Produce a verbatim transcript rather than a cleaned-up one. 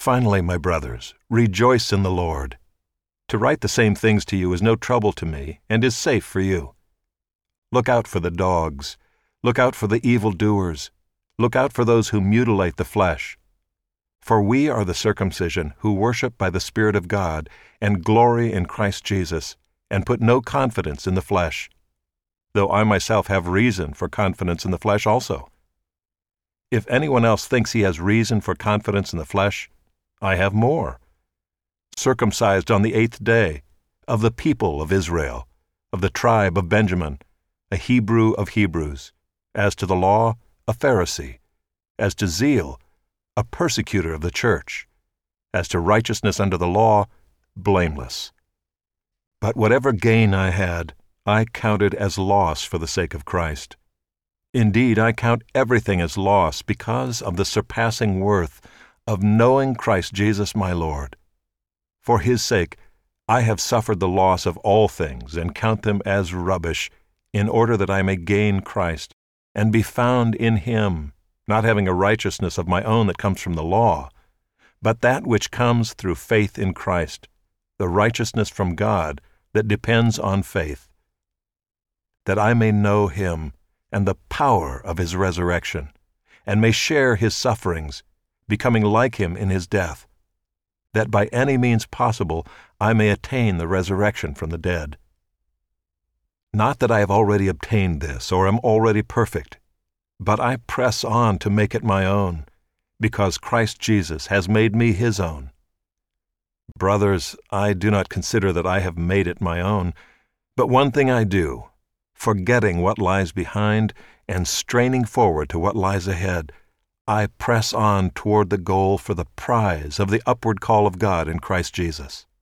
Finally, my brothers, rejoice in the Lord. To write the same things to you is no trouble to me and is safe for you. Look out for the dogs. Look out for the evildoers. Look out for those who mutilate the flesh. For we are the circumcision who worship by the Spirit of God and glory in Christ Jesus and put no confidence in the flesh, though I myself have reason for confidence in the flesh also. If anyone else thinks he has reason for confidence in the flesh, I have more. Circumcised on the eighth day, of the people of Israel, of the tribe of Benjamin, a Hebrew of Hebrews, as to the law, a Pharisee, as to zeal, a persecutor of the church, as to righteousness under the law, blameless. But whatever gain I had, I counted as loss for the sake of Christ. Indeed, I count everything as loss because of the surpassing worth of knowing Christ Jesus my Lord. For his sake, I have suffered the loss of all things and count them as rubbish, in order that I may gain Christ and be found in him, not having a righteousness of my own that comes from the law, but that which comes through faith in Christ, the righteousness from God that depends on faith, that I may know him and the power of his resurrection, and may share his sufferings, becoming like him in his death, that by any means possible I may attain the resurrection from the dead. Not that I have already obtained this or am already perfect, but I press on to make it my own, because Christ Jesus has made me his own. Brothers, I do not consider that I have made it my own, but one thing I do, forgetting what lies behind and straining forward to what lies ahead, I press on toward the goal for the prize of the upward call of God in Christ Jesus.